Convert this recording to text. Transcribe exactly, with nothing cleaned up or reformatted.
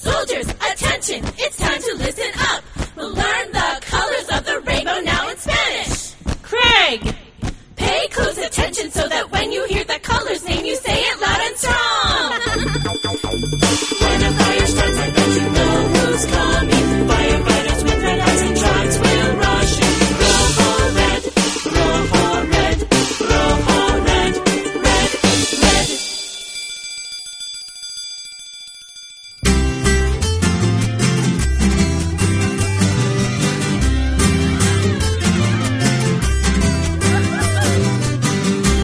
Soldiers, attention, it's time to listen up. We'll learn the colors of the rainbow now in Spanish. Craig! Pay close attention so